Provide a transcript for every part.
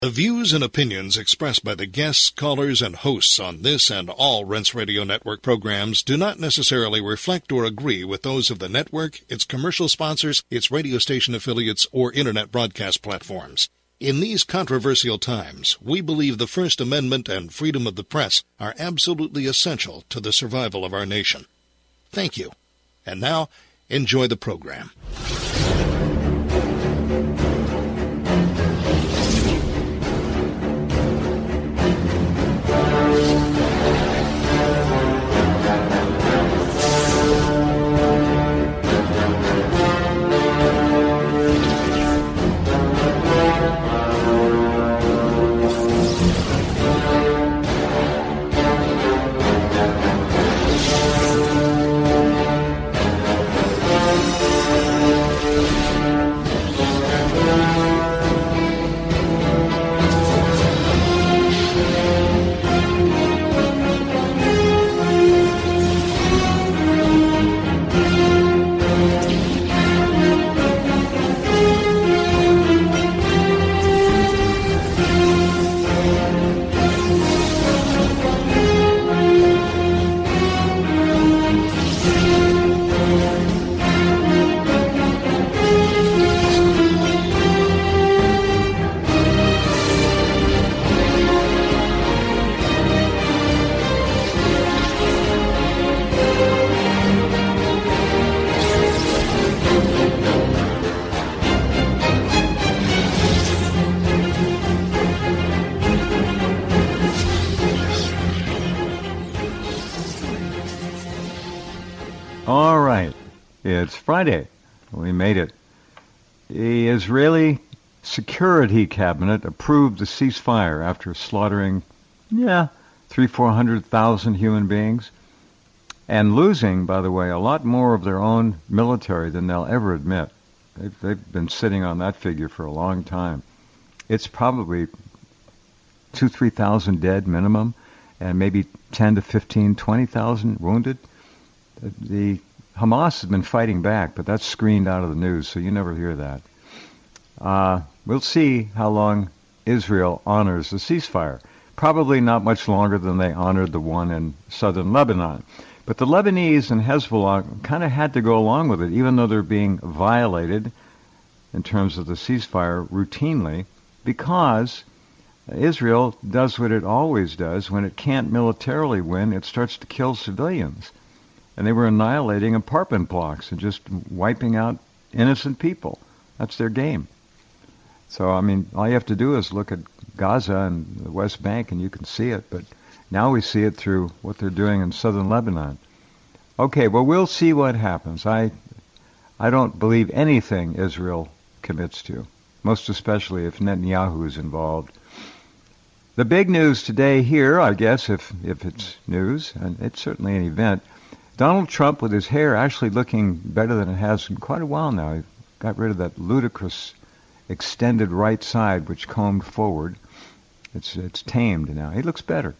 The views and opinions expressed by the guests, callers, and hosts on this and all Rense Radio Network programs do not necessarily reflect or agree with those of the network, its commercial sponsors, its radio station affiliates, or Internet broadcast platforms. In these controversial times, we believe the First Amendment and freedom of the press are absolutely essential to the survival of our nation. Thank you. And now, enjoy the program. It's Friday. We made it. The Israeli Security Cabinet approved the ceasefire after slaughtering, 400,000 human beings and losing, by the way, a lot more of their own military than they'll ever admit. They've been sitting on that figure for a long time. It's probably 3,000 dead minimum and maybe 10 to 15, 20,000 wounded. The Hamas has been fighting back, but that's screened out of the news, so you never hear that. We'll see how long Israel honors the ceasefire. Probably not much longer than they honored the one in southern Lebanon. But the Lebanese and Hezbollah kind of had to go along with it, even though they're being violated in terms of the ceasefire routinely, because Israel does what it always does. When it can't militarily win, it starts to kill civilians. And they were annihilating apartment blocks and just wiping out innocent people. That's their game. So, all you have to do is look at Gaza and the West Bank and you can see it. But now we see it through what they're doing in southern Lebanon. Okay, well, we'll see what happens. I don't believe anything Israel commits to, most especially if Netanyahu is involved. The big news today here, I guess, if it's news, and it's certainly an event, Donald Trump with his hair actually looking better than it has in quite a while now. He got rid of that ludicrous extended right side which combed forward. It's tamed now. He looks better.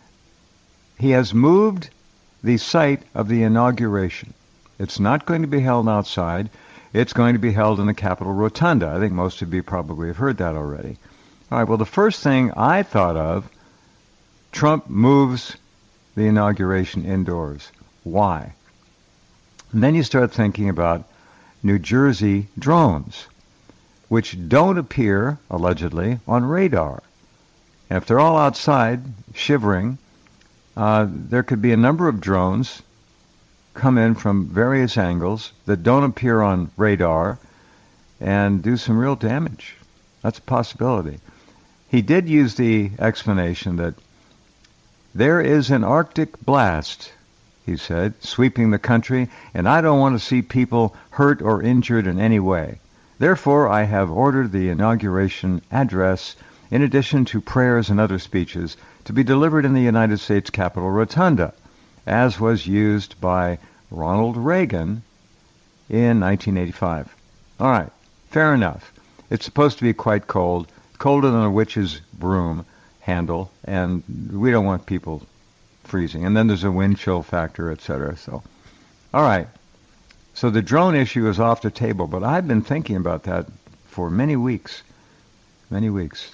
He has moved the site of the inauguration. It's not going to be held outside. It's going to be held in the Capitol Rotunda. I think most of you probably have heard that already. All right, well, the first thing I thought of, Trump moves the inauguration indoors. Why? And then you start thinking about New Jersey drones, which don't appear, allegedly, on radar. And if they're all outside, shivering, there could be a number of drones come in from various angles that don't appear on radar and do some real damage. That's a possibility. He did use the explanation that there is an Arctic blast, he said, sweeping the country, and I don't want to see people hurt or injured in any way. Therefore, I have ordered the inauguration address, in addition to prayers and other speeches, to be delivered in the United States Capitol Rotunda, as was used by Ronald Reagan in 1985. All right, fair enough. It's supposed to be quite cold, colder than a witch's broom handle, and we don't want people freezing. And then there's a wind chill factor, etc. So, all right. So the drone issue is off the table, but I've been thinking about that for many weeks.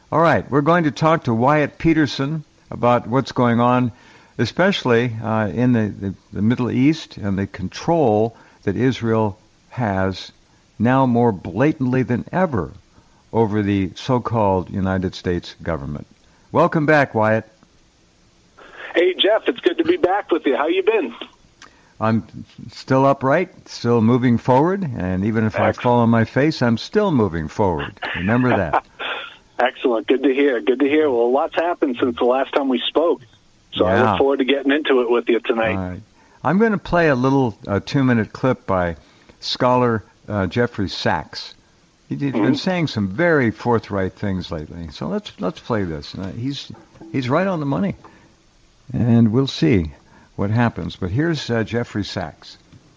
All right, we're going to talk to Wyatt Peterson about what's going on, especially in the Middle East and the control that Israel has now more blatantly than ever over the so-called United States government. Welcome back, Wyatt. Hey, Jeff, it's good to be back with you. How you been? I'm still upright, still moving forward, and even if I fall on my face, I'm still moving forward. Remember that. Excellent. Good to hear. Good to hear. Well, a lot's happened since the last time we spoke, so I look forward to getting into it with you tonight. All right. I'm going to play a little 2-minute clip by scholar Jeffrey Sachs. He's been saying some very forthright things lately. So let's play this. He's right on the money, and we'll see what happens. But here's Jeffrey Sachs.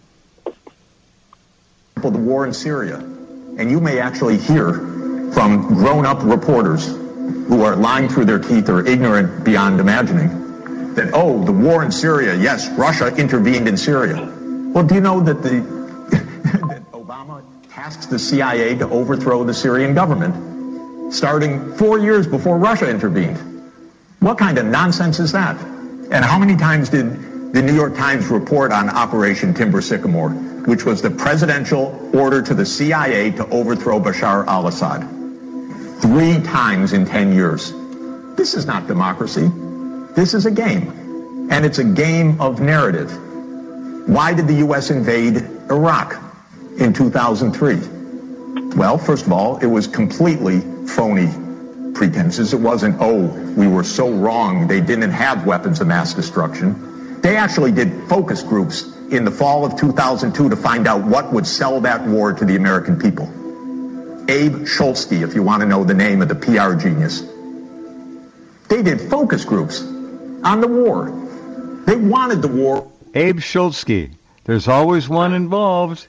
For the war in Syria, and you may actually hear from grown-up reporters who are lying through their teeth or ignorant beyond imagining that, the war in Syria, yes, Russia intervened in Syria. Well, do you know that that Obama tasked the CIA to overthrow the Syrian government starting 4 years before Russia intervened? What kind of nonsense is that? And how many times did the New York Times report on Operation Timber Sycamore, which was the presidential order to the CIA to overthrow Bashar al-Assad? 3 times in 10 years. This is not democracy. This is a game. And it's a game of narrative. Why did the U.S. invade Iraq in 2003? Well, first of all, it was completely phony pretenses. It wasn't, we were so wrong, they didn't have weapons of mass destruction. They actually did focus groups in the fall of 2002 to find out what would sell that war to the American people. Abe Schultzky, if you want to know the name of the PR genius. They did focus groups on the war. They wanted the war. Abe Schultzky. There's always one involved.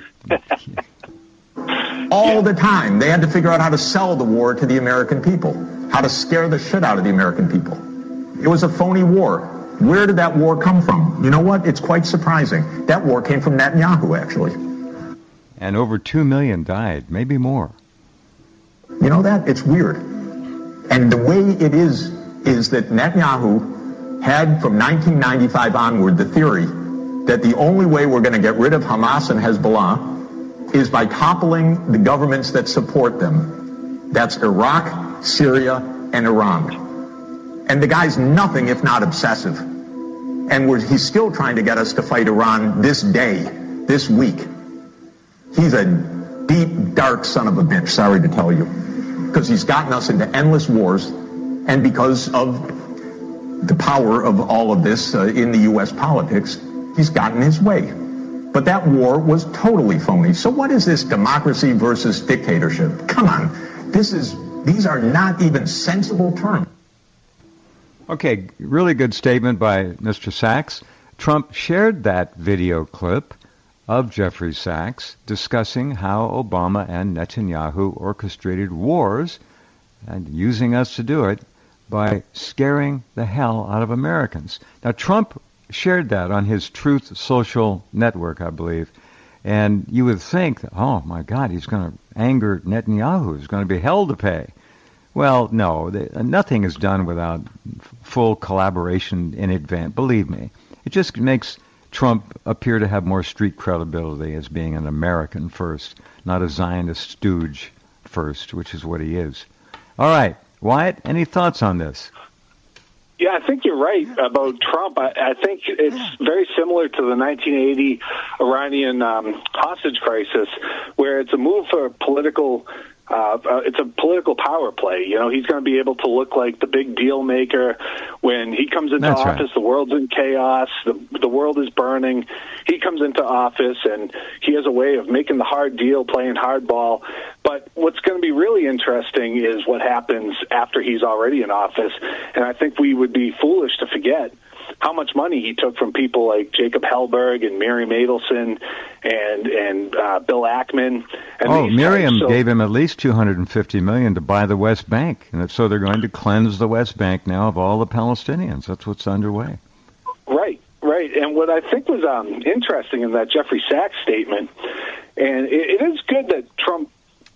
All the time. They had to figure out how to sell the war to the American people, how to scare the shit out of the American people. It was a phony war. Where did that war come from? You know what? It's quite surprising. That war came from Netanyahu, actually. And over 2 million died, maybe more. You know that? It's weird. And the way it is that Netanyahu had from 1995 onward the theory that the only way we're going to get rid of Hamas and Hezbollah is by toppling the governments that support them. That's Iraq, Syria, and Iran. And the guy's nothing if not obsessive. And he's still trying to get us to fight Iran this day, this week. He's a deep, dark son of a bitch, sorry to tell you. Because he's gotten us into endless wars, and because of the power of all of this in the U.S. politics, he's gotten his way. But that war was totally phony. So what is this democracy versus dictatorship? Come on. These are not even sensible terms. Okay, really good statement by Mr. Sachs. Trump shared that video clip of Jeffrey Sachs discussing how Obama and Netanyahu orchestrated wars and using us to do it by scaring the hell out of Americans. Now, Trump shared that on his Truth Social network, I believe, and you would think, oh, my God, he's going to anger Netanyahu. He's going to be hell to pay. Well, no, nothing is done without full collaboration in advance, believe me. It just makes Trump appear to have more street credibility as being an American first, not a Zionist stooge first, which is what he is. All right, Wyatt, any thoughts on this? Yeah, I think you're right about Trump. I think it's very similar to the 1980 Iranian hostage crisis, where it's a move for political. It's a political power play. You know, he's going to be able to look like the big deal maker when he comes into office. Right. The world's in chaos. The world is burning. He comes into office and he has a way of making the hard deal, playing hardball. But what's going to be really interesting is what happens after he's already in office. And I think we would be foolish to forget how much money he took from people like Jacob Hellberg and Miriam Adelson and Bill Ackman. And Miriam gave him at least $250 million to buy the West Bank, and so they're going to cleanse the West Bank now of all the Palestinians. That's what's underway. Right. And what I think was interesting in that Jeffrey Sachs statement, and it is good that Trump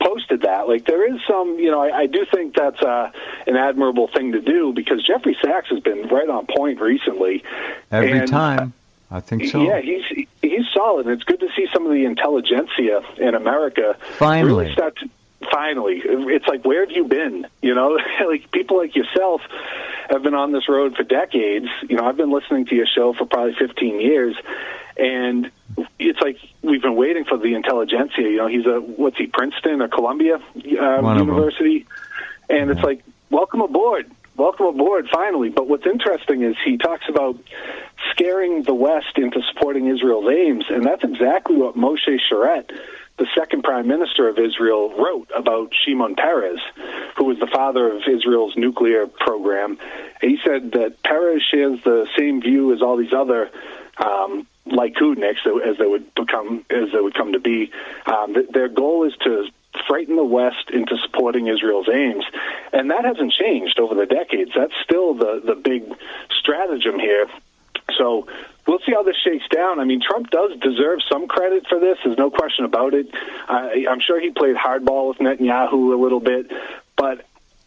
posted that. Like, there is some, I do think that's an admirable thing to do, because Jeffrey Sachs has been right on point recently. Every time. I think so. Yeah, he's solid. And it's good to see some of the intelligentsia in America finally really start to. Finally, it's like, where have you been? Like, people like yourself have been on this road for decades. I've been listening to your show for probably 15 years, and it's like we've been waiting for the intelligentsia. He's Princeton or Columbia University? And it's like, welcome aboard, finally. But what's interesting is he talks about scaring the West into supporting Israel's aims, and that's exactly what Moshe Sharett, the second prime minister of Israel, wrote about Shimon Peres, who was the father of Israel's nuclear program. And he said that Peres shares the same view as all these other Likudniks, as they would come to be. Their goal is to frighten the West into supporting Israel's aims, and that hasn't changed over the decades. That's still the big stratagem here. So we'll see how this shakes down. I mean, Trump does deserve some credit for this. There's no question about it. I'm sure he played hardball with Netanyahu a little bit. But,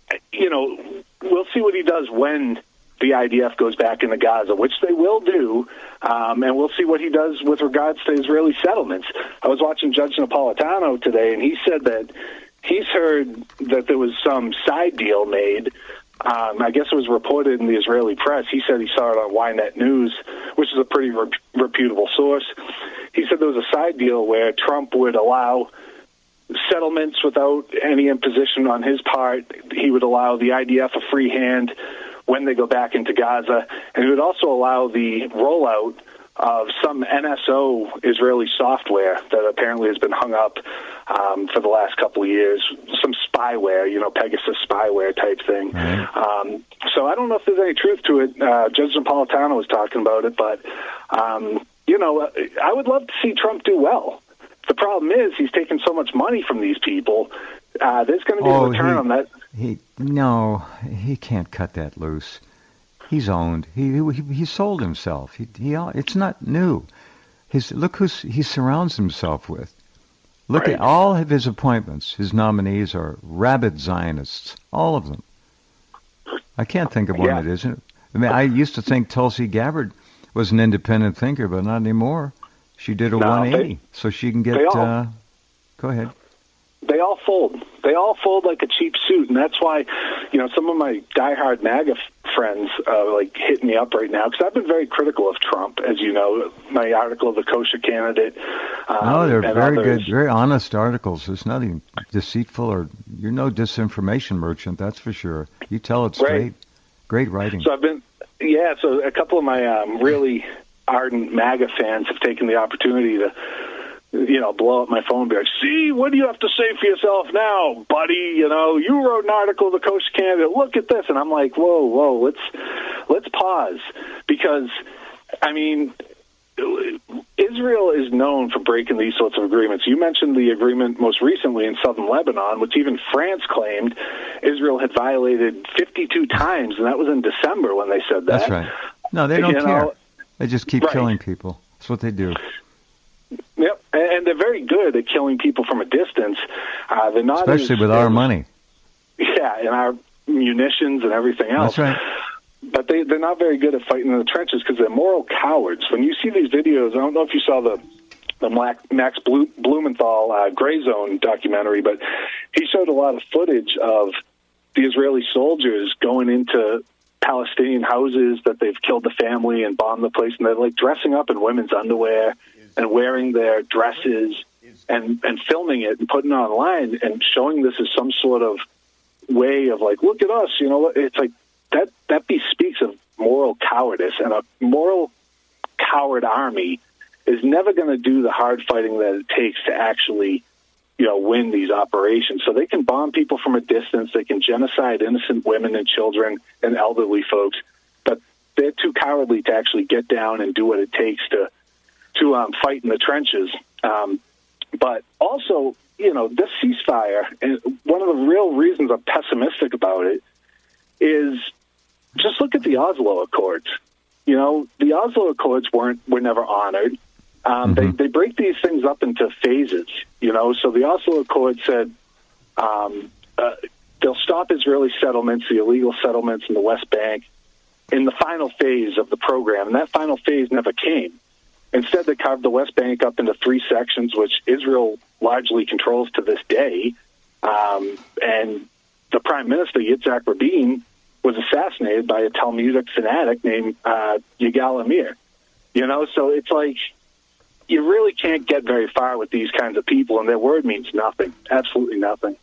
we'll see what he does when the IDF goes back into Gaza, which they will do. And we'll see what he does with regards to Israeli settlements. I was watching Judge Napolitano today, and he said that he's heard that there was some side deal made. I guess it was reported in the Israeli press. He said he saw it on Ynet News, which is a pretty reputable source. He said there was a side deal where Trump would allow settlements without any imposition on his part. He would allow the IDF a free hand when they go back into Gaza, and he would also allow the rollout of some NSO Israeli software that apparently has been hung up for the last couple of years, some spyware, Pegasus spyware type thing. Mm-hmm. So I don't know if there's any truth to it. Judge Napolitano was talking about it, but, I would love to see Trump do well. The problem is he's taking so much money from these people. There's going to be a return on that. He can't cut that loose. He's owned. He sold himself. It's not new. Look who he surrounds himself with. Look at all of his appointments. His nominees are rabid Zionists, all of them. I can't think of one that isn't. I mean, I used to think Tulsi Gabbard was an independent thinker, but not anymore. She did a 180, so she can get. Go ahead. They all fold. They all fold like a cheap suit, and that's why, some of my diehard MAGA friends like hit me up right now, because I've been very critical of Trump, as you know. My article of the kosher candidate. No, they're very good, very honest articles. There's nothing deceitful, or you're no disinformation merchant, that's for sure. You tell it straight. Right. Great writing. So so a couple of my really ardent MAGA fans have taken the opportunity to blow up my phone and be like, see, what do you have to say for yourself now, buddy? You wrote an article, the kosher candidate, look at this. And I'm like, whoa, let's pause. Because, I mean, Israel is known for breaking these sorts of agreements. You mentioned the agreement most recently in southern Lebanon, which even France claimed Israel had violated 52 times, and that was in December when they said that. That's right. No, they don't care. They just keep killing people. That's what they do. Yep, and they're very good at killing people from a distance. They're not, especially with our money. Yeah, and our munitions and everything else. That's right. But they're not very good at fighting in the trenches because they're moral cowards. When you see these videos, I don't know if you saw the Max Blumenthal Gray Zone documentary, but he showed a lot of footage of the Israeli soldiers going into Palestinian houses that they've killed the family and bombed the place, and they're like dressing up in women's underwear and wearing their dresses and filming it and putting it online and showing this as some sort of way of like, look at us, it's like that bespeaks of moral cowardice, and a moral coward army is never going to do the hard fighting that it takes to actually, win these operations. So they can bomb people from a distance, they can genocide innocent women and children and elderly folks, but they're too cowardly to actually get down and do what it takes to fight in the trenches. But also, this ceasefire, and one of the real reasons I'm pessimistic about it is just look at the Oslo Accords. The Oslo Accords were never honored. They break these things up into phases, So the Oslo Accord said they'll stop Israeli settlements, the illegal settlements in the West Bank, in the final phase of the program. And that final phase never came. Instead, they carved the West Bank up into 3 sections, which Israel largely controls to this day. And the Prime Minister, Yitzhak Rabin, was assassinated by a Talmudic fanatic named Yigal Amir. You know, so it's like you really can't get very far with these kinds of people, and their word means nothing, absolutely nothing.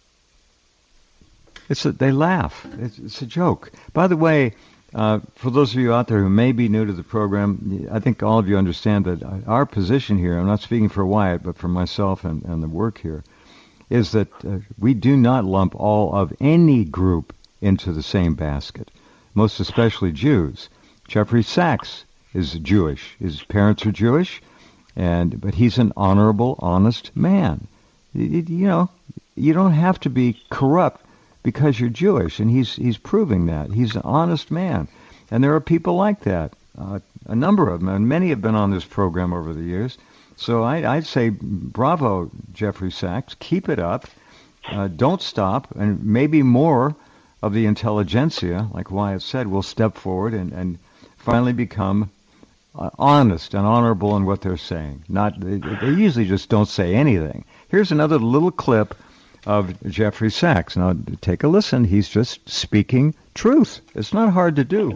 They laugh. It's a joke. By the way, for those of you out there who may be new to the program, I think all of you understand that our position here, I'm not speaking for Wyatt, but for myself and the work here, is that we do not lump all of any group into the same basket, most especially Jews. Jeffrey Sachs is Jewish. His parents are Jewish, but he's an honorable, honest man. You know, you don't have to be corrupt because you're Jewish, and he's proving that. He's an honest man. And there are people like that, a number of them, and many have been on this program over the years. So I'd say bravo, Jeffrey Sachs. Keep it up. Don't stop. And maybe more of the intelligentsia, like Wyatt said, will step forward and finally become honest and honorable in what they're saying. They usually just don't say anything. Here's another little clip of Jeffrey Sachs. Now, take a listen. He's just speaking truth. It's not hard to do.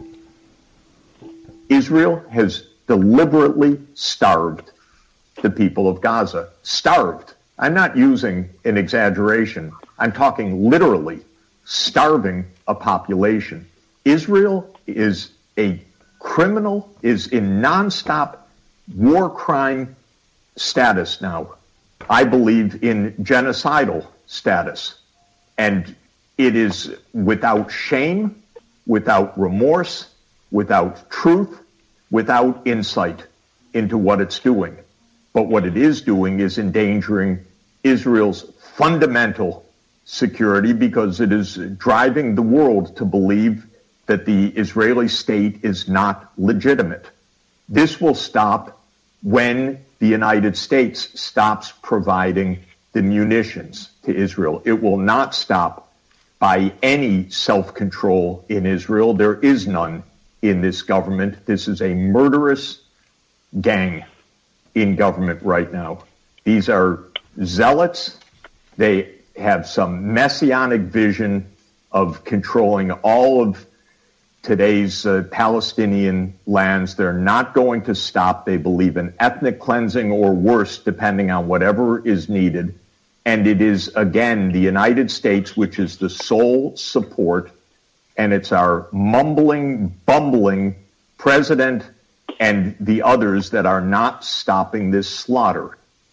Israel has deliberately starved the people of Gaza. Starved. I'm not using an exaggeration. I'm talking literally starving a population. Israel is a criminal, is in nonstop war crime status now. I believe in genocidal status. And it is without shame, without remorse, without truth, without insight into what it's doing. But what it is doing is endangering Israel's fundamental security because it is driving the world to believe that the Israeli state is not legitimate. This will stop when the United States stops providing the munitions to Israel. It will not stop by any self-control in Israel. There is none in this government. This is a murderous gang in government right now. These are zealots. They have some messianic vision of controlling all of today's Palestinian lands. They're not going to stop. They believe in ethnic cleansing or worse, depending on whatever is needed. And it is, again, the United States, which is the sole support, and it's our mumbling, bumbling president and the others that are not stopping this slaughter.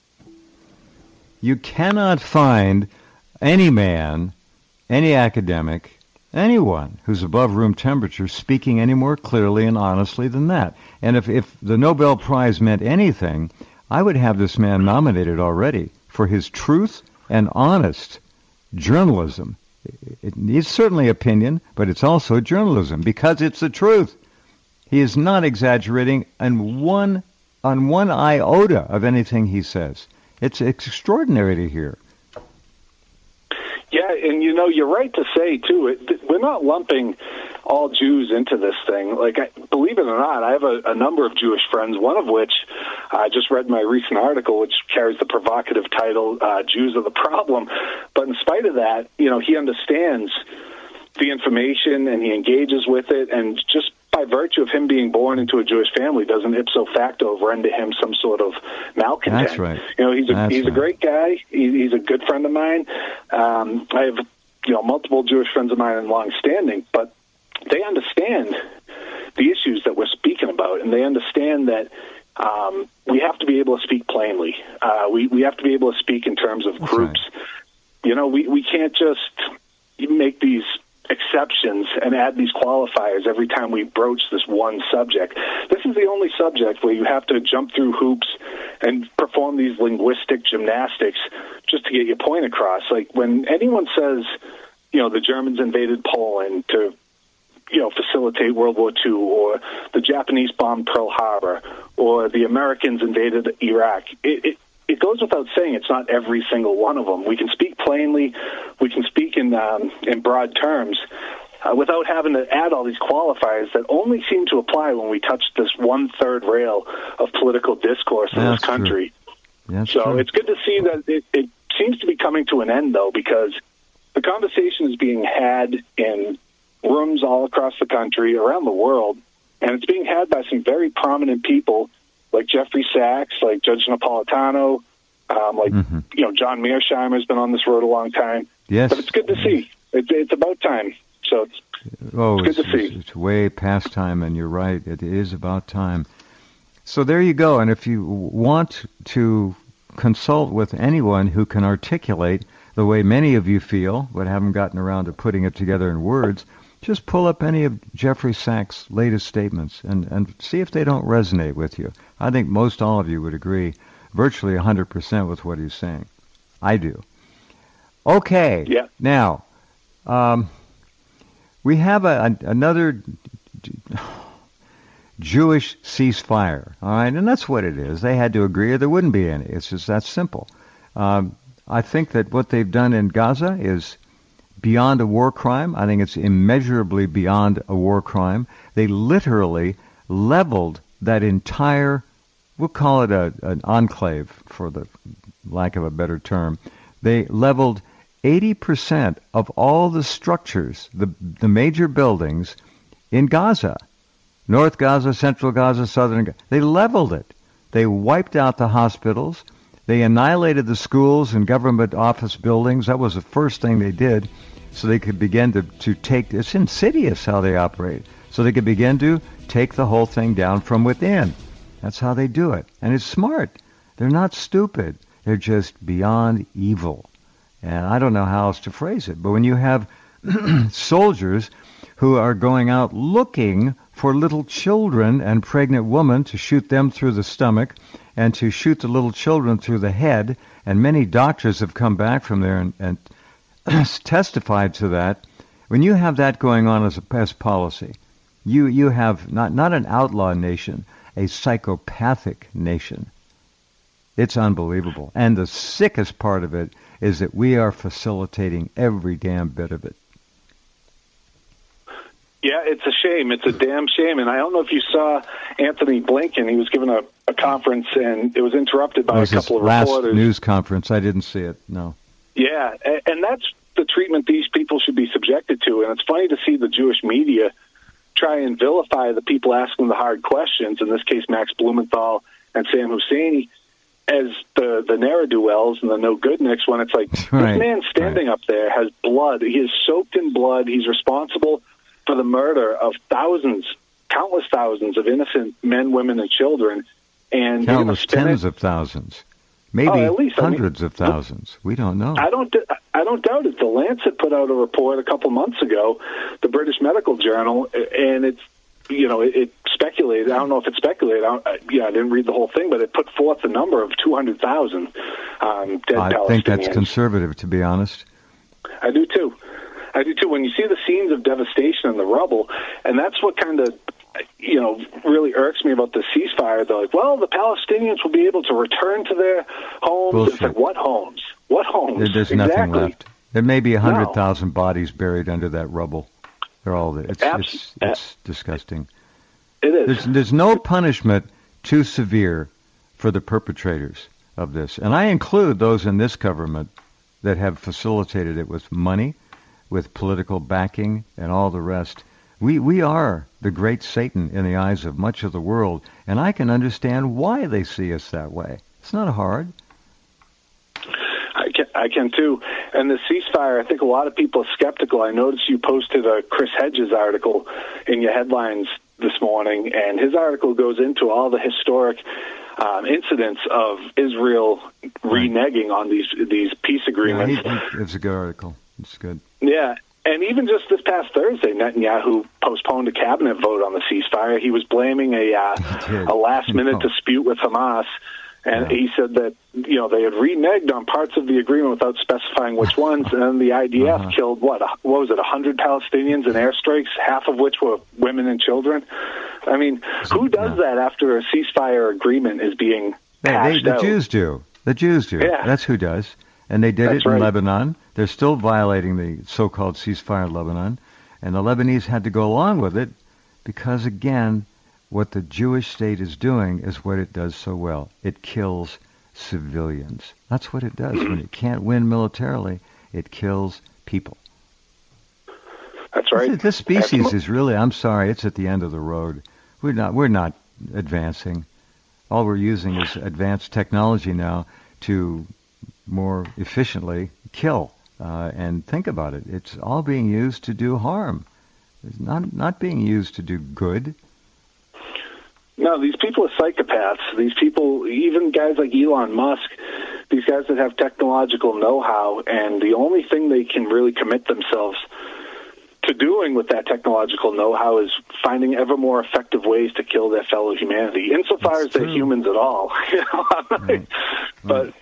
You cannot find any man, any academic, anyone who's above room temperature speaking any more clearly and honestly than that. And if the Nobel Prize meant anything, I would have this man nominated already for his truth and honest journalism. It's certainly opinion, but it's also journalism because it's the truth. He is not exaggerating on one iota of anything he says. It's extraordinary to hear. Yeah, and you know, you're right to say, too, we're not lumping all Jews into this thing. Like, believe it or not, I have a number of Jewish friends, one of which I just read my recent article, which carries the provocative title, Jews Are the Problem. But in spite of that, you know, he understands the information and he engages with it, and just by virtue of him being born into a Jewish family doesn't ipso facto render him some sort of malcontent. That's right. You know, he's a great guy. He's a good friend of mine. I have, you know, multiple Jewish friends of mine in long standing, but they understand the issues that we're speaking about, and they understand that we have to be able to speak plainly. We have to be able to speak in terms of groups. Right. You know, we can't just make these exceptions and add these qualifiers every time we broach this one subject. This is the only subject where you have to jump through hoops and perform these linguistic gymnastics just to get your point across. Like when anyone says, you know, the Germans invaded Poland to, you know, facilitate World War II, or the Japanese bombed Pearl Harbor, or the Americans invaded Iraq, it goes without saying it's not every single one of them. We can speak plainly, we can speak in broad terms, without having to add all these qualifiers that only seem to apply when we touch this 1/3 rail of political discourse in this country. So it's good to see that it seems to be coming to an end, though, because the conversation is being had in rooms all across the country, around the world, and it's being had by some very prominent people like Jeffrey Sachs, like Judge Napolitano, John Mearsheimer's been on this road a long time. Yes. But it's good to see. It's about time. So it's good to see. It's way past time, and you're right. It is about time. So there you go. And if you want to consult with anyone who can articulate the way many of you feel, but haven't gotten around to putting it together in words, just pull up any of Jeffrey Sachs' latest statements and see if they don't resonate with you. I think most all of you would agree virtually 100% with what he's saying. I do. Okay. Yeah. Now, we have another Jewish ceasefire, all right? And that's what it is. They had to agree or there wouldn't be any. It's just that simple. I think that what they've done in Gaza is beyond a war crime. I think it's immeasurably beyond a war crime. They literally leveled that entire, we'll call it an enclave for the lack of a better term. They leveled 80% of all the structures, the major buildings in Gaza, North Gaza, Central Gaza, Southern Gaza. They leveled it. They wiped out the hospitals. They annihilated the schools and government office buildings. That was the first thing they did, so they could begin to take, it's insidious how they operate, so they could begin to take the whole thing down from within. That's how they do it. And it's smart. They're not stupid. They're just beyond evil. And I don't know how else to phrase it. But when you have soldiers who are going out looking for little children and pregnant women to shoot them through the stomach and to shoot the little children through the head, and many doctors have come back from there and testified to that. When you have that going on as policy, you have not an outlaw nation, a psychopathic nation. It's unbelievable. And the sickest part of it is that we are facilitating every damn bit of it. Yeah, it's a shame. It's a damn shame. And I don't know if you saw Anthony Blinken. He was given a conference, and it was interrupted by a couple of reporters. Last news conference. I didn't see it, no. Yeah, and that's the treatment these people should be subjected to. And it's funny to see the Jewish media try and vilify the people asking the hard questions, in this case Max Blumenthal and Sam Husseini, as the ne'er-do-wells and the no-goodniks, when it's like, this man standing up there has blood. He is soaked in blood. He's responsible for the murder of countless thousands of innocent men, women, and children. And countless tens of thousands. Maybe at least hundreds of thousands. We don't know. I don't doubt it. The Lancet put out a report a couple months ago, the British Medical Journal, and it's, it speculated. I don't know if it speculated. I didn't read the whole thing, but it put forth the number of 200,000 dead Palestinians. I think that's conservative, to be honest. I do too. When you see the scenes of devastation and the rubble, and that's what kind of, really irks me about the ceasefire. They're like, well, the Palestinians will be able to return to their homes. Bullshit. It's like, what homes? What homes? There's nothing left. There may be 100,000 bodies buried under that rubble. They're all there. It's disgusting. It is. There's no punishment too severe for the perpetrators of this. And I include those in this government that have facilitated it with money, with political backing, and all the rest. We are the great Satan in the eyes of much of the world, and I can understand why they see us that way. It's not hard. I can too. And the ceasefire, I think a lot of people are skeptical. I noticed you posted a Chris Hedges article in your headlines this morning, and his article goes into all the historic incidents of Israel reneging on these peace agreements. It's a good article. It's good. Yeah. And even just this past Thursday, Netanyahu postponed a cabinet vote on the ceasefire. He was blaming a last-minute dispute with Hamas. And he said that, they had reneged on parts of the agreement without specifying which ones, and the IDF killed, what was it, 100 Palestinians in airstrikes, half of which were women and children? I mean, who does that after a ceasefire agreement is being hashed out? The Jews do. The Jews do. Yeah. That's who does. And they did That's it in right. Lebanon. They're still violating the so-called ceasefire in Lebanon. And the Lebanese had to go along with it because, again, what the Jewish state is doing is what it does so well. It kills civilians. That's what it does. When it can't win militarily, it kills people. That's right. This species is really, I'm sorry, it's at the end of the road. We're not advancing. All we're using is advanced technology now to more efficiently kill. And think about it. It's all being used to do harm. It's not being used to do good. No, these people are psychopaths. These people, even guys like Elon Musk, these guys that have technological know-how, and the only thing they can really commit themselves to doing with that technological know-how is finding ever more effective ways to kill their fellow humanity, insofar as they're humans at all. Right. But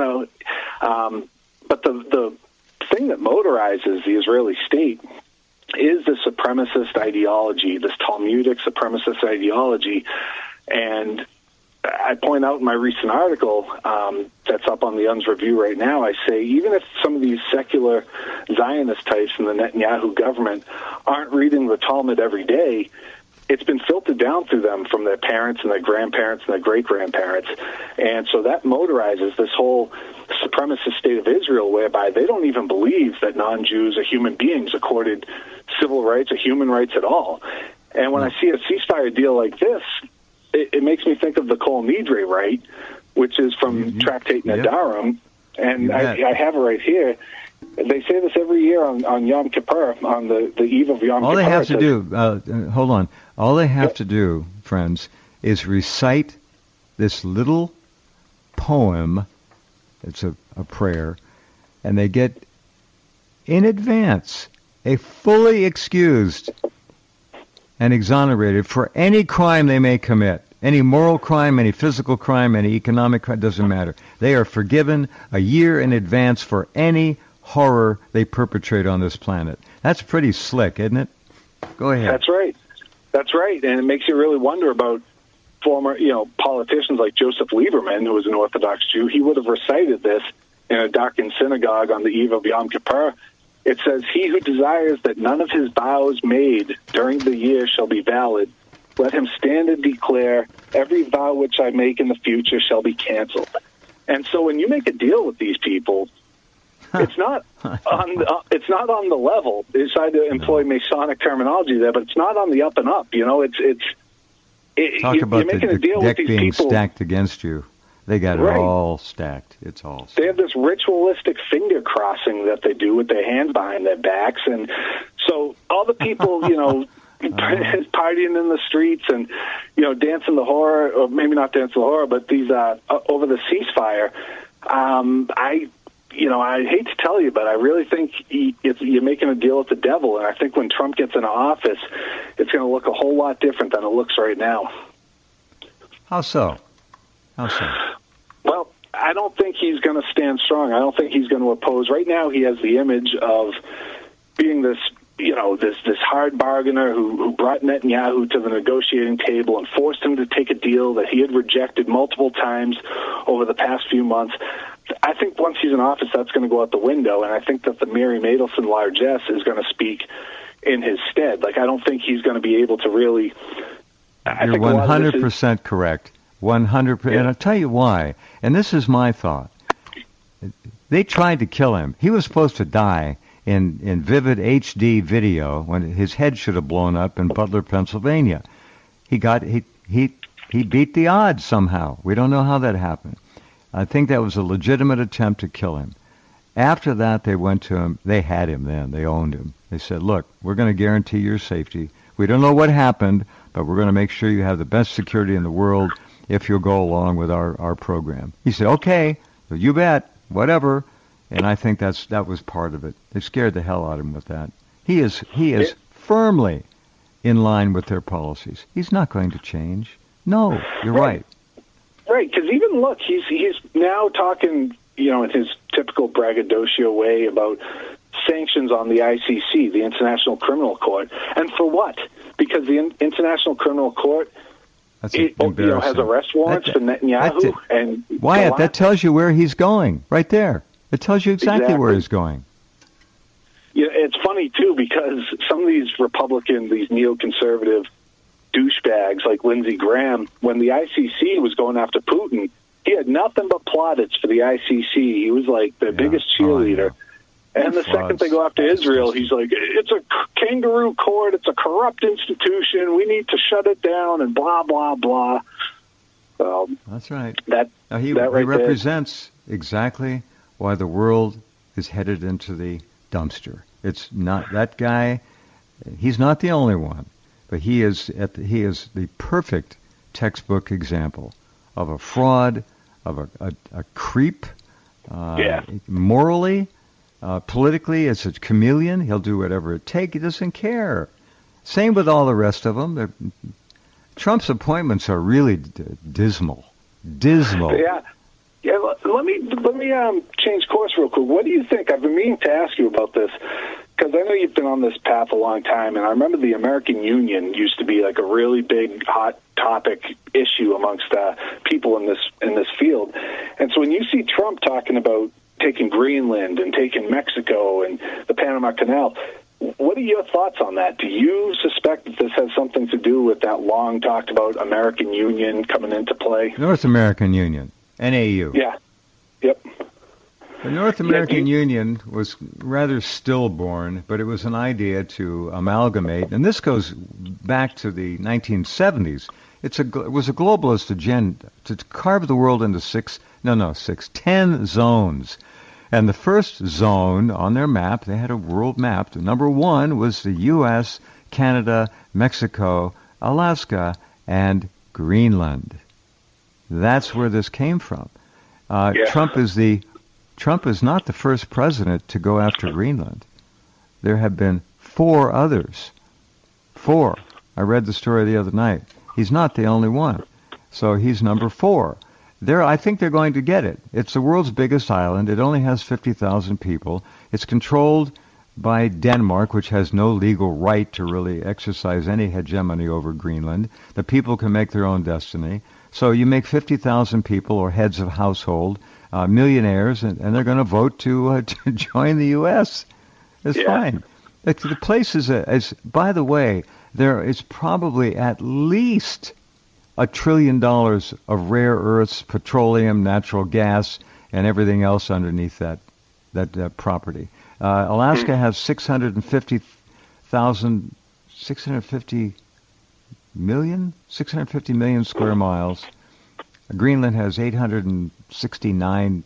but the thing that motorizes the Israeli state is the supremacist ideology, this Talmudic supremacist ideology. And I point out in my recent article that's up on the UN's Review right now, I say even if some of these secular Zionist types in the Netanyahu government aren't reading the Talmud every day, it's been filtered down through them from their parents and their grandparents and their great-grandparents. And so that motorizes this whole supremacist state of Israel, whereby they don't even believe that non-Jews are human beings accorded civil rights or human rights at all. And when I see a ceasefire deal like this, it makes me think of the Kol Nidre, right, which is from Tractate Nedarim, and I have it right here. They say this every year on Yom Kippur, on the eve of Yom Kippur. All they have to do, hold on, all they have to do, friends, is recite this little poem. It's a prayer, and they get, in advance, a fully excused and exonerated for any crime they may commit. Any moral crime, any physical crime, any economic crime, doesn't matter. They are forgiven a year in advance for any horror they perpetrate on this planet. That's pretty slick, isn't it? Go ahead. That's right. That's right. And it makes you really wonder about former, politicians like Joseph Lieberman, who was an Orthodox Jew. He would have recited this in a darkened synagogue on the eve of Yom Kippur. It says, "He who desires that none of his vows made during the year shall be valid, let him stand and declare, every vow which I make in the future shall be canceled." And so when you make a deal with these people, it's not on the level. They decide to employ Masonic terminology there, but it's not on the up and up. Talk about the deck being people stacked against you. They got it all stacked. It's all stacked. They have this ritualistic finger crossing that they do with their hands behind their backs. And so all the people, partying in the streets and, dancing the horror, or maybe not dancing the horror, but these over the ceasefire, I hate to tell you, but I really think you're making a deal with the devil. And I think when Trump gets into office, it's going to look a whole lot different than it looks right now. How so? Well, I don't think he's going to stand strong. I don't think he's going to oppose. Right now, he has the image of being this hard bargainer who brought Netanyahu to the negotiating table and forced him to take a deal that he had rejected multiple times over the past few months. I think once he's in office, that's going to go out the window, and I think that the Mary Matelson largesse is going to speak in his stead. Like, I don't think he's going to be able to really... You're 100% correct. 100%. Yeah. And I'll tell you why. And this is my thought. They tried to kill him. He was supposed to die in vivid HD video when his head should have blown up in Butler, Pennsylvania. He beat the odds somehow. We don't know how that happened. I think that was a legitimate attempt to kill him. After that, they went to him. They had him then. They owned him. They said, look, we're going to guarantee your safety. We don't know what happened, but we're going to make sure you have the best security in the world if you'll go along with our program. He said, okay, you bet, whatever. And I think that was part of it. They scared the hell out of him with that. He is firmly in line with their policies. He's not going to change. No, you're right. Right, because even look, he's now talking, in his typical braggadocio way about sanctions on the ICC, the International Criminal Court. And for what? Because the International Criminal Court That's embarrassing. Has arrest warrants for Netanyahu and Wyatt, that tells you where he's going, right there. It tells you exactly where he's going. Yeah, it's funny, too, because some of these Republican, these neoconservative douchebags like Lindsey Graham, when the ICC was going after Putin, he had nothing but plaudits for the ICC. He was like the biggest cheerleader. And the second they go after Israel, he's like, it's a kangaroo court, it's a corrupt institution, we need to shut it down, and blah, blah, blah. That's right. He represents exactly why the world is headed into the dumpster. It's not that guy. He's not the only one, but he is the perfect textbook example of a fraud, of a creep, morally. Politically, as a chameleon, he'll do whatever it takes. He doesn't care. Same with all the rest of them. Trump's appointments are really dismal. Dismal. Yeah. Let me change course real quick. What do you think? I've been meaning to ask you about this because I know you've been on this path a long time, and I remember the American Union used to be like a really big hot topic issue amongst people in this field. And so when you see Trump talking about taking Greenland and taking Mexico and the Panama Canal, what are your thoughts on that? Do you suspect that this has something to do with that long talked about American Union coming into play? North American Union, NAU. Yeah. Yep. The North American Union was rather stillborn, but it was an idea to amalgamate, and this goes back to the 1970s. It was a globalist agenda to carve the world into 10 zones. And the first zone on their map, they had a world map. Number 1 was the U.S., Canada, Mexico, Alaska, and Greenland. That's where this came from. Trump is not the first president to go after Greenland. There have been 4 others. 4. I read the story the other night. He's not the only one. So he's number 4. I think they're going to get it. It's the world's biggest island. It only has 50,000 people. It's controlled by Denmark, which has no legal right to really exercise any hegemony over Greenland. The people can make their own destiny. So you make 50,000 people or heads of household, millionaires, and they're going to vote to join the U.S. It's fine. The place is, by the way, there is probably at least $1 trillion of rare earths, petroleum, natural gas, and everything else underneath that property. Alaska has 650 million square miles. Greenland has 869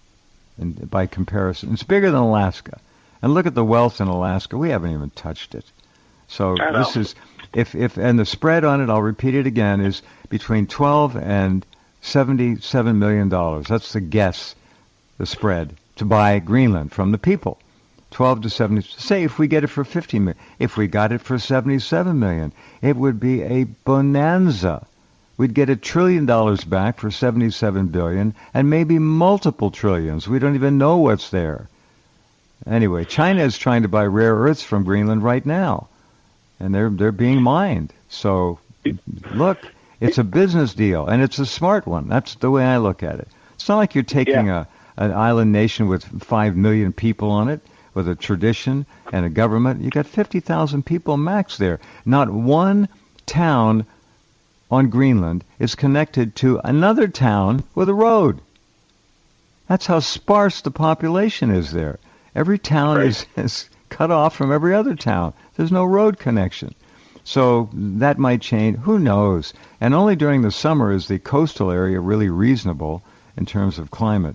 by comparison. It's bigger than Alaska. And look at the wealth in Alaska. We haven't even touched it. So this is, and the spread on it, I'll repeat it again, is between $12 and $77 million. That's the guess, the spread, to buy Greenland from the people. 12 to 70. Say if we get it for 50 million, if we got it for 77 million, it would be a bonanza. We'd get $1 trillion back for 77 billion, and maybe multiple trillions. We don't even know what's there. Anyway, China is trying to buy rare earths from Greenland right now, and they're being mined. So, look, it's a business deal, and it's a smart one. That's the way I look at it. It's not like you're taking an island nation with 5 million people on it, with a tradition and a government. You got 50,000 people max there. Not one town on Greenland is connected to another town with a road. That's how sparse the population is there. Every town is cut off from every other town. There's no road connection. So that might change. Who knows? And only during the summer is the coastal area really reasonable in terms of climate.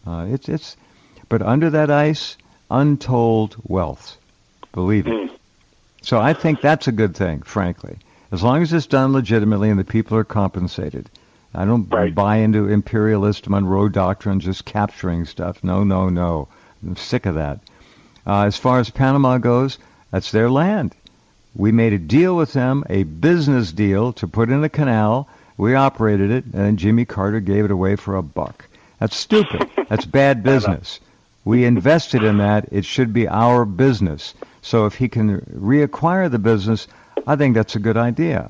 But under that ice, untold wealth. Believe it. So I think that's a good thing, frankly. As long as it's done legitimately and the people are compensated. I don't buy into imperialist Monroe Doctrine, just capturing stuff. No. I'm sick of that. As far as Panama goes, that's their land. We made a deal with them, a business deal, to put in a canal. We operated it, and then Jimmy Carter gave it away for $1. That's stupid. That's bad business. We invested in that. It should be our business. So if he can reacquire the business, I think that's a good idea.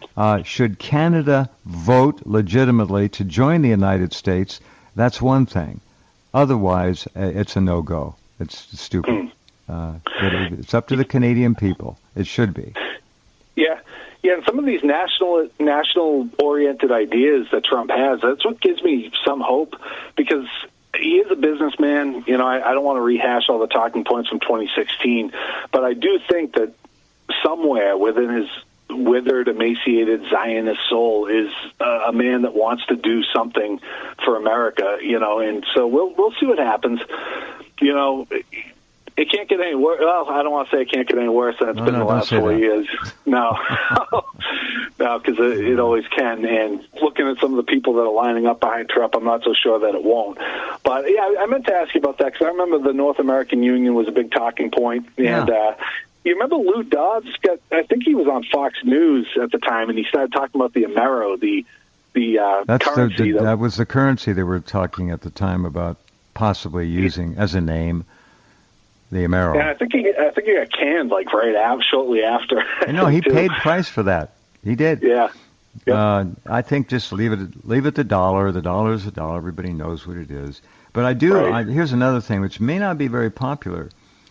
Should Canada vote legitimately to join the United States? That's one thing. Otherwise, it's a no-go. It's stupid. It's up to the Canadian people. It should be. Yeah, and some of these national-oriented ideas that Trump has, that's what gives me some hope, because he is a businessman. You know, I don't want to rehash all the talking points from 2016, but I do think that somewhere within his withered, emaciated Zionist soul is a man that wants to do something for America, you know, and so we'll see what happens. You know, it can't get any worse. Well, I don't want to say it can't get any worse than it's been the last 4 years. No, no, because it always can. And looking at some of the people that are lining up behind Trump, I'm not so sure that it won't. But yeah, I meant to ask you about that, because I remember the North American Union was a big talking point, and you remember Lou Dobbs? I think he was on Fox News at the time, and he started talking about the Amero, the currency. That was the currency they were talking at the time about possibly using as a name, the Amero. And I think he got canned shortly after. No, he paid price for that. He did. Yeah. Yep. I think just leave it the dollar. The dollar is a dollar. Everybody knows what it is. But I do. Right. Here's another thing, which may not be very popular.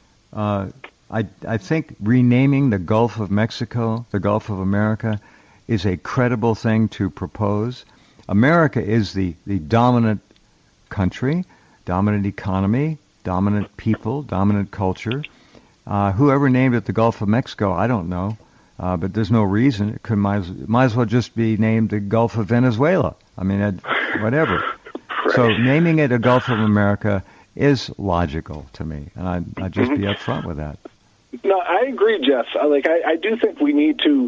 I think renaming the Gulf of Mexico, the Gulf of America, is a credible thing to propose. America is the dominant country, dominant economy, dominant people, dominant culture. Whoever named it the Gulf of Mexico, I don't know, but there's no reason. It might as well just be named the Gulf of Venezuela. I mean, whatever. Right. So naming it a Gulf of America is logical to me, and I'd just be upfront with that. No, I agree, Jeff. I do think we need to,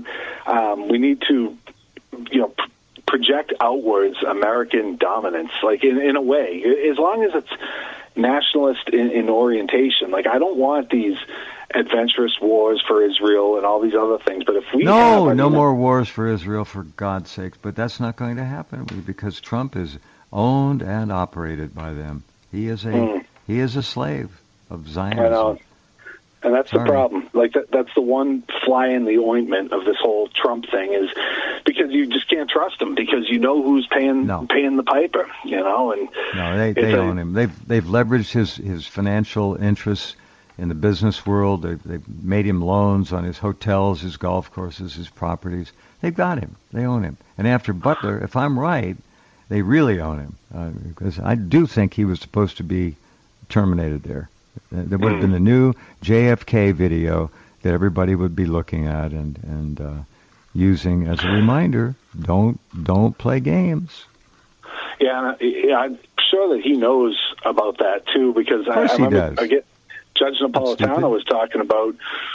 project outwards American dominance, in a way, as long as it's nationalist in orientation. I don't want these adventurous wars for Israel and all these other things. But if we no more wars for Israel, for God's sakes. But that's not going to happen because Trump is owned and operated by them. He is a slave of Zionism. I know. And that's the problem. That's the one fly in the ointment of this whole Trump thing, is because you just can't trust him, because you know who's paying the piper, you know. And no, they own him. They've leveraged his financial interests in the business world. They've made him loans on his hotels, his golf courses, his properties. They've got him. They own him. And after Butler, if I'm right, they really own him, because I do think he was supposed to be terminated there. There would have been a new JFK video that everybody would be looking at and using as a reminder. Don't play games. Yeah, I'm sure that he knows about that too, because I remember Judge Napolitano was talking about.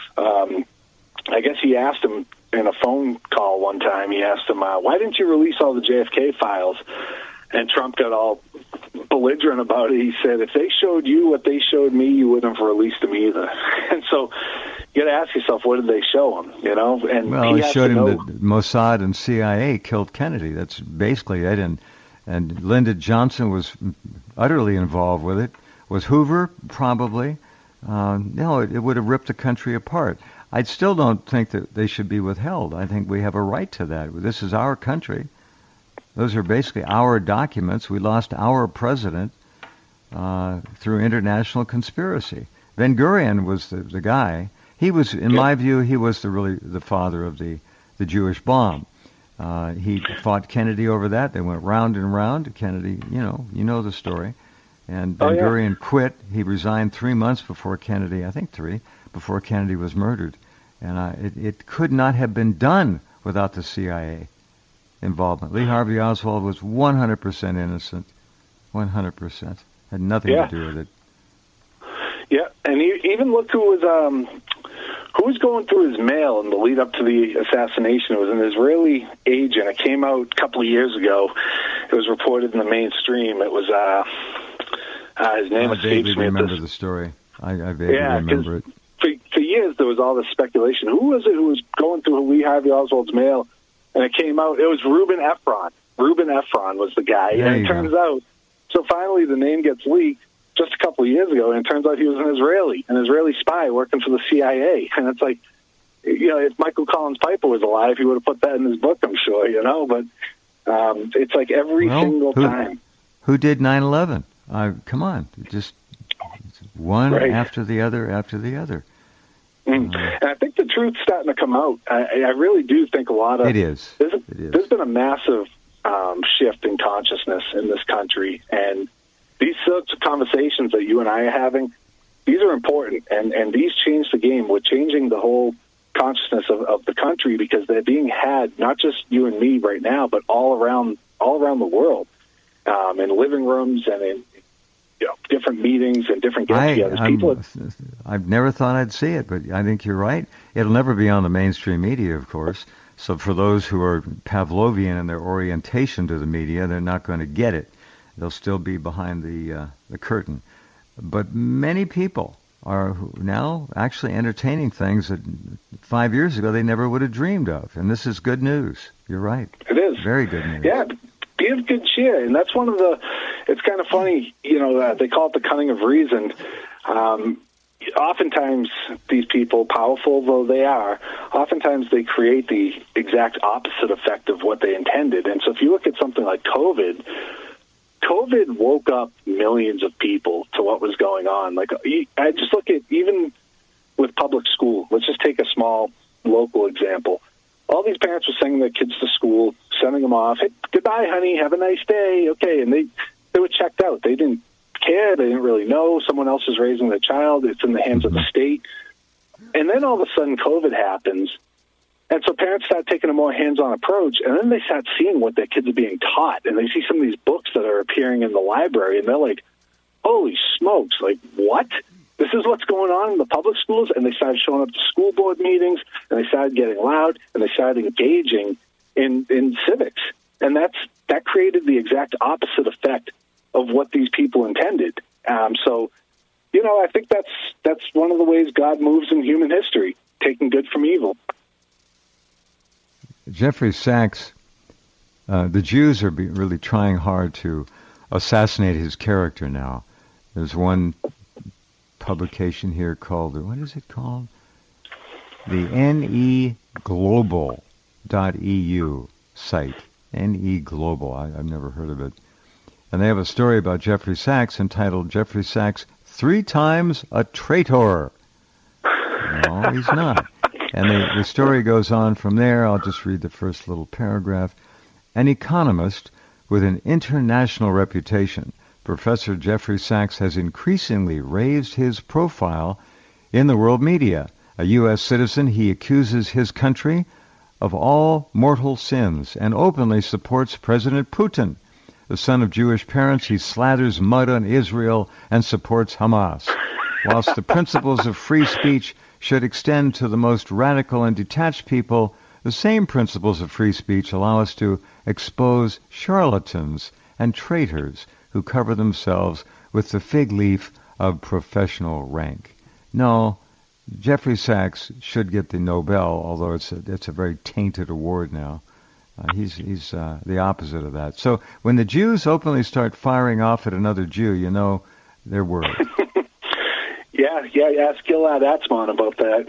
I guess he asked him in a phone call one time. He asked him, "Why didn't you release all the JFK files?" And Trump got all belligerent about it. He said, if they showed you what they showed me, you wouldn't have released them either. And so you got to ask yourself, what did they show him? You know? And he showed him that Mossad and CIA killed Kennedy. That's basically it. And Lyndon Johnson was utterly involved with it. Was Hoover? Probably. No, it would have ripped the country apart. I still don't think that they should be withheld. I think we have a right to that. This is our country. Those are basically our documents. We lost our president through international conspiracy. Ben-Gurion was the guy. He was, in my view, he was the father of the Jewish bomb. He fought Kennedy over that. They went round and round. Kennedy, you know the story. And Ben-Gurion quit. He resigned 3 months before Kennedy, I think 3, before Kennedy was murdered. And it could not have been done without the CIA involvement. Lee Harvey Oswald was 100% innocent. 100%. Had nothing to do with it. Yeah, and even look who was going through his mail in the lead up to the assassination. It was an Israeli agent. It came out a couple of years ago. It was reported in the mainstream. It was his name escapes me. I remember the story. I vaguely remember it. For years there was all this speculation. Who was it who was going through Lee Harvey Oswald's mail? And it came out, it was Reuben Efron. Reuben Efron was the guy. And it turns out, so finally the name gets leaked just a couple of years ago, and it turns out he was an Israeli spy working for the CIA. And it's like, if Michael Collins Piper was alive, he would have put that in his book, I'm sure, but it's like every single time. Who did 9/11? Come on, just one after the other after the other. And I think the truth's starting to come out. I really do think a lot of it is. There's been a massive shift in consciousness in this country, and these sorts of conversations that you and I are having, these are important, and these change the game. We're changing the whole consciousness of the country because they're being had, not just you and me right now, but all around the world, in living rooms and in different meetings and different get-togethers. I've never thought I'd see it, but I think you're right. It'll never be on the mainstream media, of course. So for those who are Pavlovian in their orientation to the media, they're not going to get it. They'll still be behind the curtain. But many people are now actually entertaining things that 5 years ago they never would have dreamed of. And this is good news. You're right. It is. Very good news. Yeah, be of good cheer. And that's one of the, it's kind of funny, they call it the cunning of reason. Oftentimes these people, powerful though they are, oftentimes they create the exact opposite effect of what they intended. And so if you look at something like COVID woke up millions of people to what was going on. Like, I just look at, even with public school, let's just take a small local example. All these parents were sending their kids to school, sending them off. Hey, goodbye, honey, have a nice day. Okay, and they were checked out. They didn't care. They didn't really know. Someone else is raising their child. It's in the hands of the state. And then all of a sudden COVID happens. And so parents start taking a more hands-on approach, and then they start seeing what their kids are being taught. And they see some of these books that are appearing in the library, and they're like, holy smokes, like, what? This is what's going on in the public schools? And they started showing up to school board meetings, and they started getting loud, and they started engaging in civics. And that created the exact opposite effect of what these people intended. So, I think that's one of the ways God moves in human history, taking good from evil. Jeffrey Sachs, the Jews are really trying hard to assassinate his character now. There's one publication here called, what is it called? The neglobal.eu site. NE-Global. I've never heard of it. And they have a story about Jeffrey Sachs entitled Jeffrey Sachs 3 Times a Traitor. No, he's not. And the story goes on from there. I'll just read the first little paragraph. An economist with an international reputation, Professor Jeffrey Sachs has increasingly raised his profile in the world media. A U.S. citizen, he accuses his country of all mortal sins and openly supports President Putin. The son of Jewish parents, he slathers mud on Israel and supports Hamas. Whilst the principles of free speech should extend to the most radical and detached people, the same principles of free speech allow us to expose charlatans and traitors who cover themselves with the fig leaf of professional rank. No, Jeffrey Sachs should get the Nobel, although it's a very tainted award now. He's the opposite of that. So when the Jews openly start firing off at another Jew, they're worried. Yeah, ask Gilad Atzmon about that,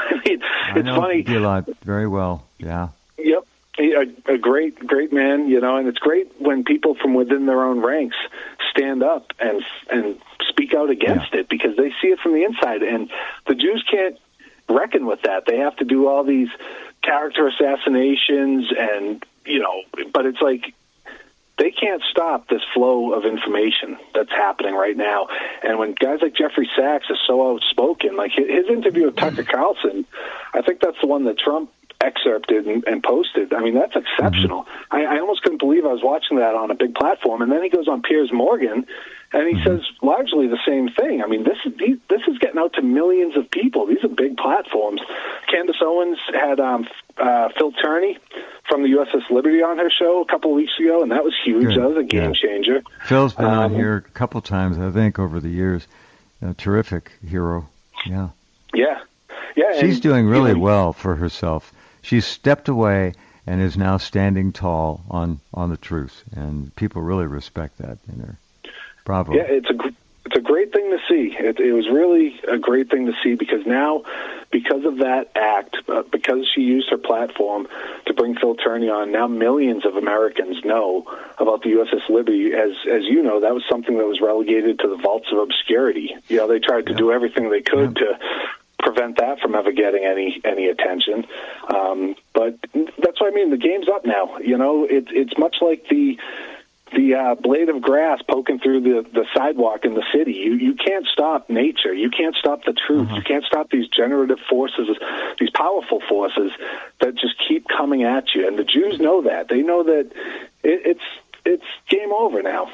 I know funny. Gilad very well, yeah. Yep, a great man, and it's great when people from within their own ranks stand up and speak out against it because they see it from the inside, and the Jews can't reckon with that. They have to do all these character assassinations and, but it's like, they can't stop this flow of information that's happening right now. And when guys like Jeffrey Sachs is so outspoken, like his interview with Tucker Carlson, I think that's the one that Trump excerpted and posted. I mean, that's exceptional. I almost couldn't believe I was watching that on a big platform. And then he goes on Piers Morgan, and he says largely the same thing. I mean, this is getting out to millions of people. These are big platforms. Candace Owens had Phil Turney from the USS Liberty on her show a couple of weeks ago, and that was huge. Good. That was a game changer. Phil's been on here a couple times, I think, over the years. A terrific hero. Yeah. Yeah. She's doing really well for herself. She's stepped away and is now standing tall on the truth, and people really respect that in her. Bravo. Yeah, it's a great thing to see. It was really a great thing to see because now because of that act, because she used her platform to bring Phil Turney on, now millions of Americans know about the USS Liberty. As you know, that was something that was relegated to the vaults of obscurity. They tried to do everything they could to prevent that from ever getting any attention. But that's what I mean. The game's up now. It's much like the blade of grass poking through the sidewalk in the city. You can't stop nature. You can't stop the truth. You can't stop these generative forces, these powerful forces that just keep coming at you. And the Jews know that. They know that it's game over now.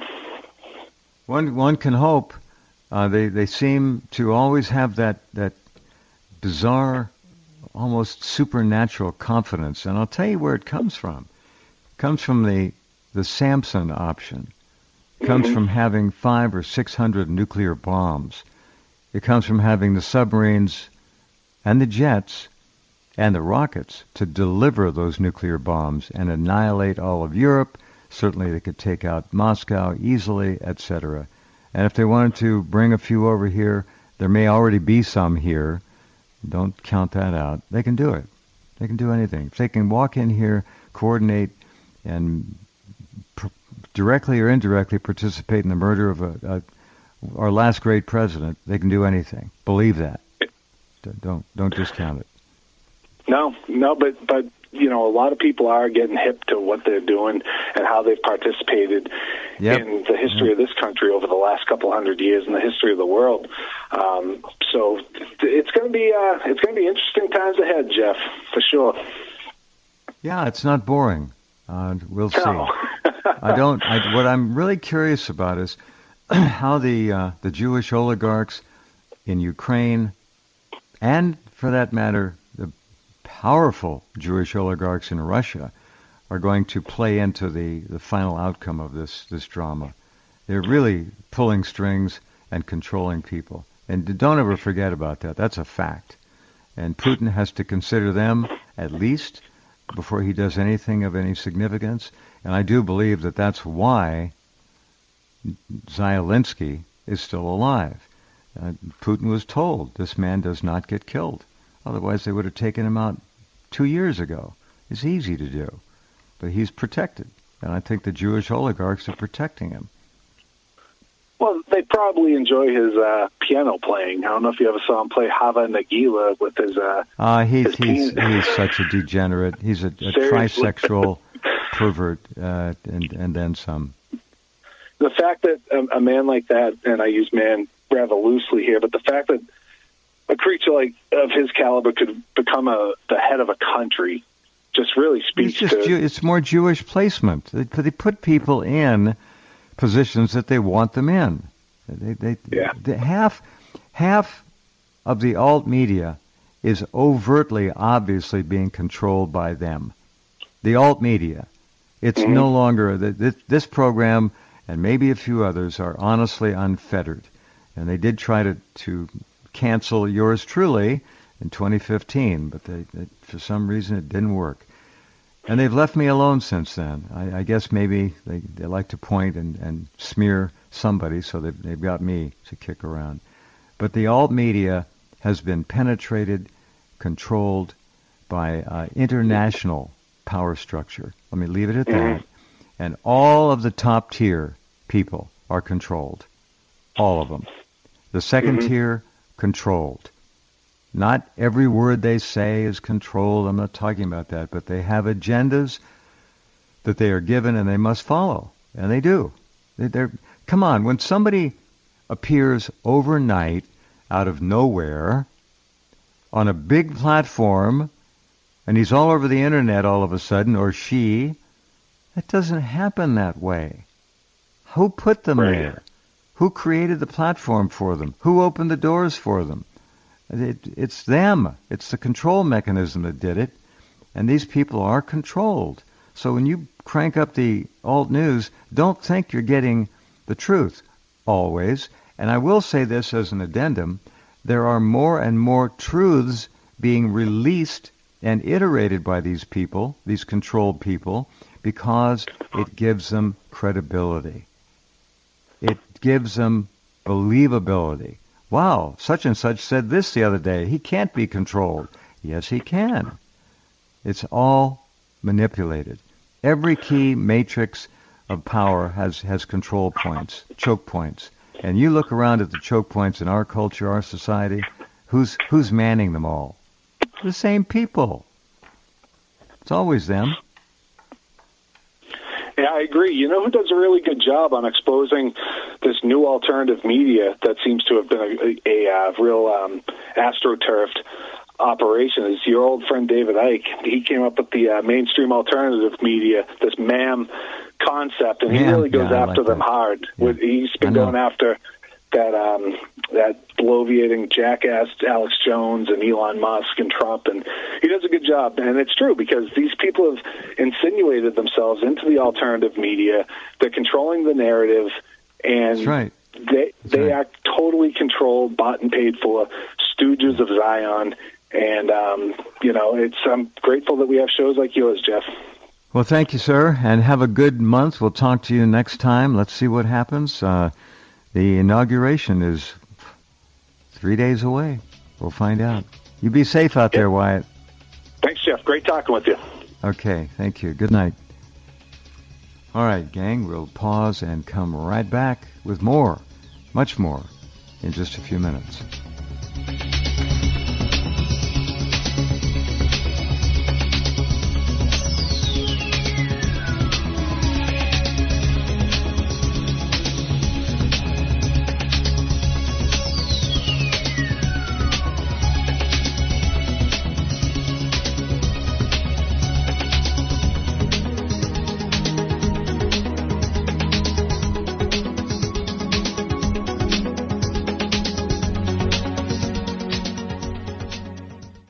One can hope. They seem to always have that bizarre, almost supernatural confidence. And I'll tell you where it comes from. It comes from the Samson option. It comes from having 500 or 600 nuclear bombs. It comes from having the submarines and the jets and the rockets to deliver those nuclear bombs and annihilate all of Europe. Certainly they could take out Moscow easily, etc. And if they wanted to bring a few over here, there may already be some here. Don't count that out. They can do it. They can do anything. If they can walk in here, coordinate, and directly or indirectly participate in the murder of our last great president, they can do anything. Believe that. Don't discount it. No, but a lot of people are getting hip to what they're doing and how they've participated in the history of this country over the last couple hundred years and the history of the world. So it's going to be interesting times ahead, Jeff, for sure. Yeah, it's not boring. We'll see. No. What I'm really curious about is how the Jewish oligarchs in Ukraine, and for that matter, the powerful Jewish oligarchs in Russia, are going to play into the final outcome of this drama. They're really pulling strings and controlling people. And don't ever forget about that. That's a fact. And Putin has to consider them at least before he does anything of any significance. And I do believe that that's why Zelensky is still alive. Putin was told this man does not get killed. Otherwise they would have taken him out 2 years ago. It's easy to do. But he's protected. And I think the Jewish oligarchs are protecting him. Well, they probably enjoy his piano playing. I don't know if you ever saw him play Hava Nagila with his he's such a degenerate. He's a trisexual pervert, and then some. The fact that a man like that, and I use man rather loosely here, but the fact that a creature of his caliber could become the head of a country just really speaks it's more Jewish placement. They put people in positions that they want them in. Half of the alt media is overtly, obviously being controlled by them. The alt media. It's no longer this program, and maybe a few others, are honestly unfettered. And they did try to cancel yours truly in 2015, but for some reason it didn't work. And they've left me alone since then. I guess maybe they like to point and smear somebody, so they've got me to kick around. But the alt media has been penetrated, controlled by international power structure. Let me leave it at that. And all of the top tier people are controlled. All of them. The second tier, controlled. Not every word they say is controlled. I'm not talking about that. But they have agendas that they are given and they must follow. And they do. Come on, when somebody appears overnight out of nowhere on a big platform and he's all over the internet all of a sudden, or she, that doesn't happen that way. Who put them there? Who created the platform for them? Who opened the doors for them? It's them. It's the control mechanism that did it. And these people are controlled. So when you crank up the alt news, don't think you're getting the truth always. And I will say this as an addendum. There are more and more truths being released and iterated by these people, these controlled people, because it gives them credibility. It gives them believability. wow, such and such said this the other day. He can't be controlled. Yes, he can. It's all manipulated. Every key matrix of power has control points, choke points. And you look around at the choke points in our culture, our society, who's manning them all? The same people. It's always them. Yeah, I agree. You know who does a really good job on exposing this new alternative media that seems to have been a real astroturfed operation is your old friend David Icke. He came up with the mainstream alternative media, this MAM concept, and he really goes after them hard. Yeah. He's been going after that bloviating jackass Alex Jones and Elon Musk and Trump, and he does a good job. And it's true, because these people have insinuated themselves into the alternative media. They're controlling the narrative, and that's right. They act totally controlled, bought and paid for, stooges of Zion. And, I'm grateful that we have shows like yours, Jeff. Well, thank you, sir, and have a good month. We'll talk to you next time. Let's see what happens. The inauguration is 3 days away. We'll find out. You be safe out there, Wyatt. Thanks, Jeff. Great talking with you. Okay, thank you. Good night. All right, gang, we'll pause and come right back with more, much more, in just a few minutes.